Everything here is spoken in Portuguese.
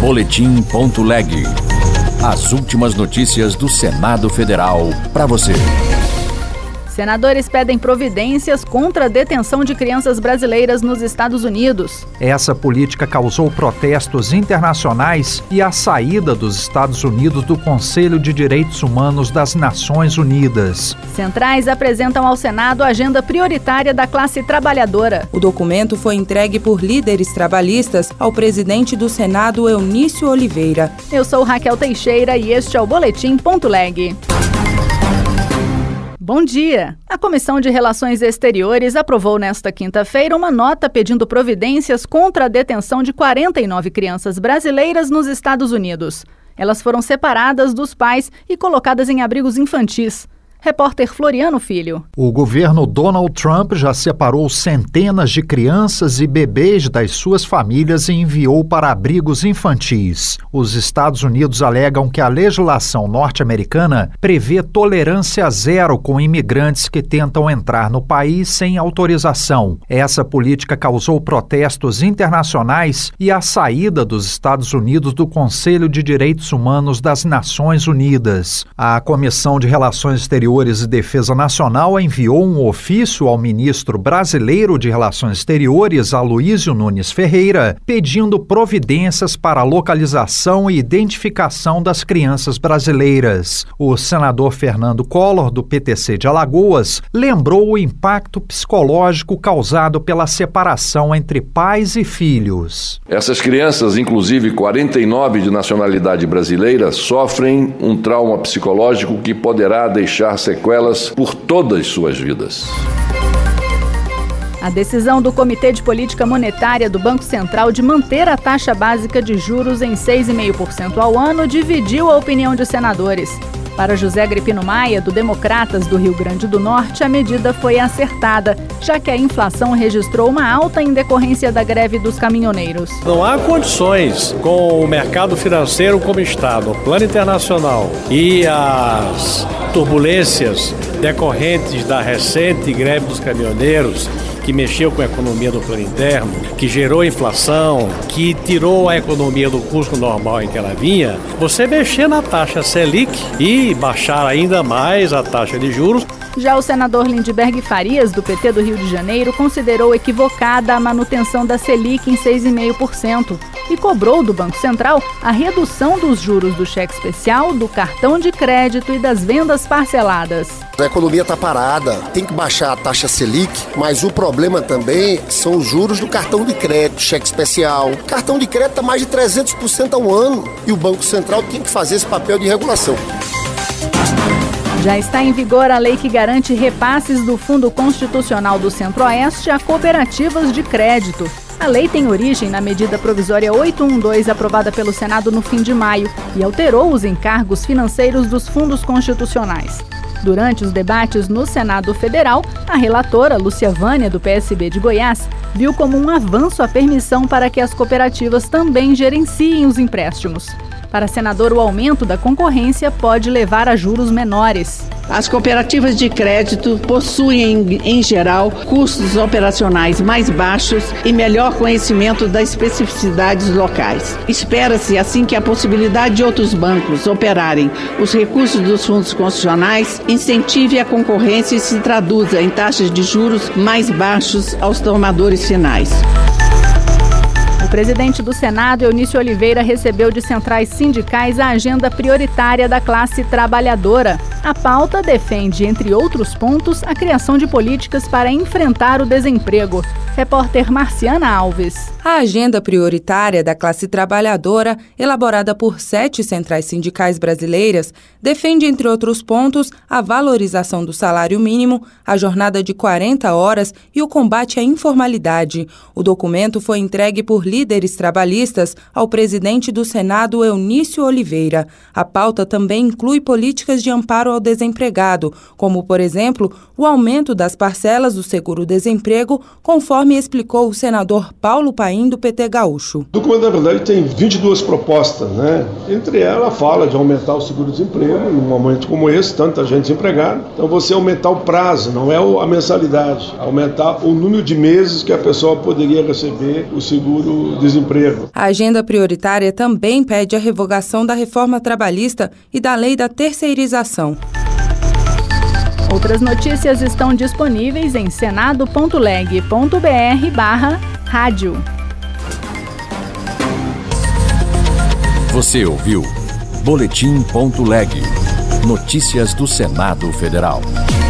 Boletim.leg. As últimas notícias do Senado Federal para você. Senadores pedem providências contra a detenção de crianças brasileiras nos Estados Unidos. Essa política causou protestos internacionais e a saída dos Estados Unidos do Conselho de Direitos Humanos das Nações Unidas. Centrais apresentam ao Senado a agenda prioritária da classe trabalhadora. O documento foi entregue por líderes trabalhistas ao presidente do Senado, Eunício Oliveira. Eu sou Raquel Teixeira e este é o Boletim.leg. Bom dia! A Comissão de Relações Exteriores aprovou nesta quinta-feira uma nota pedindo providências contra a detenção de 49 crianças brasileiras nos Estados Unidos. Elas foram separadas dos pais e colocadas em abrigos infantis. Repórter Floriano Filho. O governo Donald Trump já separou centenas de crianças e bebês das suas famílias e enviou para abrigos infantis. Os Estados Unidos alegam que a legislação norte-americana prevê tolerância zero com imigrantes que tentam entrar no país sem autorização. Essa política causou protestos internacionais e a saída dos Estados Unidos do Conselho de Direitos Humanos das Nações Unidas. A Comissão de Relações Exteriores e Defesa Nacional enviou um ofício ao ministro brasileiro de Relações Exteriores, Aloísio Nunes Ferreira, pedindo providências para a localização e identificação das crianças brasileiras. O senador Fernando Collor, do PTC de Alagoas, lembrou o impacto psicológico causado pela separação entre pais e filhos. Essas crianças, inclusive 49 de nacionalidade brasileira, sofrem um trauma psicológico que poderá deixar sequelas por todas suas vidas. A decisão do Comitê de Política Monetária do Banco Central de manter a taxa básica de juros em 6,5% ao ano dividiu a opinião de senadores. Para José Agripino Maia, do Democratas do Rio Grande do Norte, a medida foi acertada, já que a inflação registrou uma alta em decorrência da greve dos caminhoneiros. Não há condições, com o mercado financeiro como está, no plano internacional, e as turbulências decorrentes da recente greve dos caminhoneiros, que mexeu com a economia do plano interno, que gerou inflação, que tirou a economia do curso normal em que ela vinha, você mexer na taxa Selic e baixar ainda mais a taxa de juros. Já o senador Lindbergh Farias, do PT do Rio de Janeiro, considerou equivocada a manutenção da Selic em 6,5% e cobrou do Banco Central a redução dos juros do cheque especial, do cartão de crédito e das vendas parceladas. A economia está parada, tem que baixar a taxa Selic, mas o problema também são os juros do cartão de crédito, cheque especial. O cartão de crédito está mais de 300% ao ano e o Banco Central tem que fazer esse papel de regulação. Já está em vigor a lei que garante repasses do Fundo Constitucional do Centro-Oeste a cooperativas de crédito. A lei tem origem na medida provisória 812, aprovada pelo Senado no fim de maio, e alterou os encargos financeiros dos fundos constitucionais. Durante os debates no Senado Federal, a relatora, Lúcia Vânia, do PSB de Goiás, viu como um avanço a permissão para que as cooperativas também gerenciem os empréstimos. Para a senadora, o aumento da concorrência pode levar a juros menores. As cooperativas de crédito possuem, em geral, custos operacionais mais baixos e melhor conhecimento das especificidades locais. Espera-se, assim, que a possibilidade de outros bancos operarem os recursos dos fundos constitucionais incentive a concorrência e se traduza em taxas de juros mais baixos aos tomadores finais. O presidente do Senado, Eunício Oliveira, recebeu de centrais sindicais a agenda prioritária da classe trabalhadora. A pauta defende, entre outros pontos, a criação de políticas para enfrentar o desemprego. Repórter Marciana Alves. A agenda prioritária da classe trabalhadora, elaborada por 7 centrais sindicais brasileiras, defende, entre outros pontos, a valorização do salário mínimo, a jornada de 40 horas e o combate à informalidade. O documento foi entregue por líderes trabalhistas ao presidente do Senado, Eunício Oliveira. A pauta também inclui políticas de amparo ao desempregado, como, por exemplo, o aumento das parcelas do seguro-desemprego, conforme explicou o senador Paulo Paim, do PT gaúcho. O documento, na verdade, tem 22 propostas, né? Entre elas, fala de aumentar o seguro-desemprego, num momento como esse, tanta gente desempregada. Então, você aumentar o prazo, não é a mensalidade, aumentar o número de meses que a pessoa poderia receber o seguro-desemprego. A agenda prioritária também pede a revogação da reforma trabalhista e da lei da terceirização. Outras notícias estão disponíveis em senado.leg.br/rádio. Você ouviu Boletim.leg. Notícias do Senado Federal.